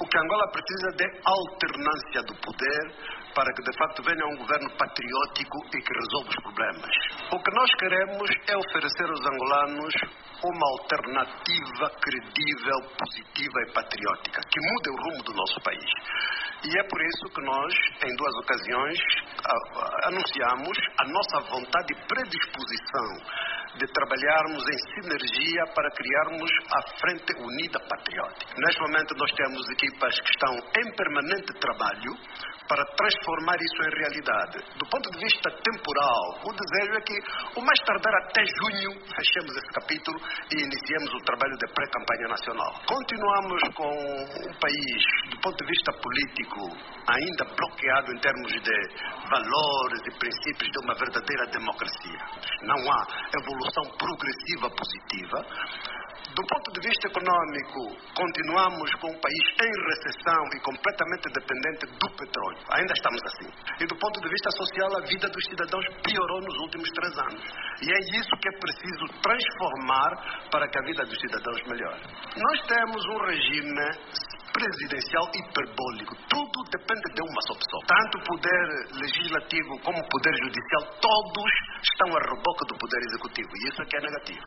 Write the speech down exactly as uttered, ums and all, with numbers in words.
que Angola precisa de alternância do poder para que de facto venha um governo patriótico e que resolva os problemas. O que nós queremos é oferecer aos angolanos uma alternativa credível, positiva e patriótica, que mude o rumo do nosso país. E é por isso que nós, em duas ocasiões, a, a, anunciamos a nossa vontade e predisposição de trabalharmos em sinergia para criarmos a Frente Unida Patriótica. Neste momento nós temos equipas que estão em permanente trabalho para transformar isso em realidade. Do ponto de vista temporal, o desejo é que, o mais tardar até junho, fechemos esse capítulo e iniciemos o trabalho de pré-campanha nacional. Continuamos com um país, do ponto de vista político, ainda bloqueado em termos de valores e princípios de uma verdadeira democracia. Não há evolução progressiva positiva. Do ponto de vista econômico, continuamos com um país em recessão e completamente dependente do petróleo. Ainda estamos assim. E do ponto de vista social, a vida dos cidadãos piorou nos últimos três anos. E é isso que é preciso transformar para que a vida dos cidadãos melhore. Nós temos um regime presidencial hiperbólico. Tudo depende de uma só pessoa. Tanto o poder legislativo como o poder judicial, todos estão a reboque do poder executivo. E isso é que é negativo.